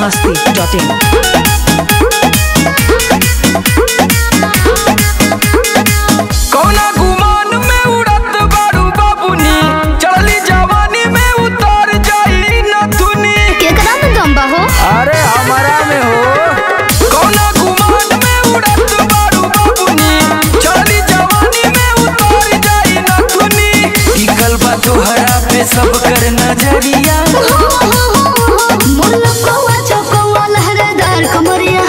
biharmasti.in कौना गुमान में उड़त बारू बाबुनी चढ़ली जवानी में उतर जाई नथुनी केकरा में दम बा हो? अरे हमारा में हो कौना गुमान में उड़त बारू बाबुनी चढ़ली जवानी में उतर जाई नथुनी टिकल बा तोहरा पे सब कर नजरिया मुल्लुकवा चौकवा लहरेदार कमरिया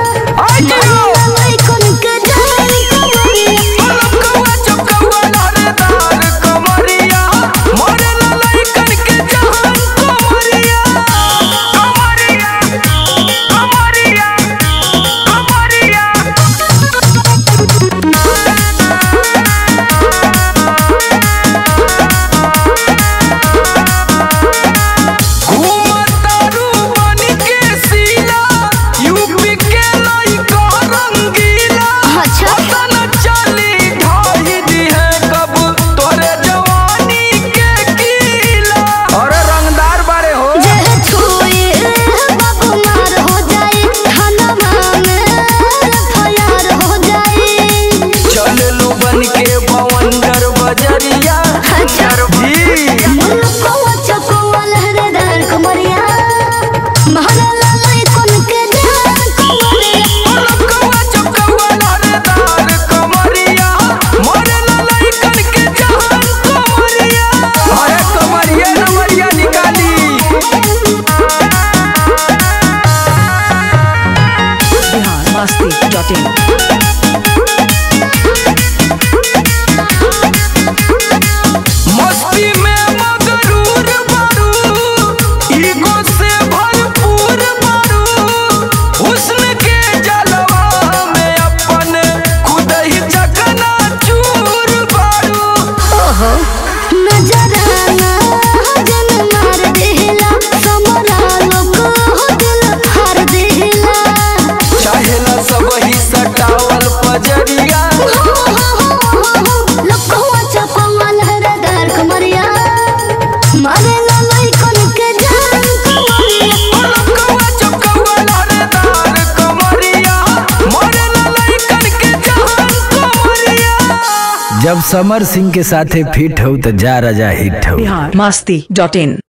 biharmasti.in मस्ती में मगरूर बारू ईगो से भरपूर बारू हुस्न के जलवा में अपन खुद ही चकना चूर बारू ओहो नजराना जन मार देला समरा लोग हो दिल हार देला चाहेला सब ही सटावल पजरिया लखवा चौकवा लहरेदार कमरिया मारे ललई कोन के जान कमरिया लखवा चौकवा लहरेदार कमरिया मोरे ललैकन के जान कमरिया जब समर सिंह के साथे फिट हो तो जा राजा हिट हो biharmasti.in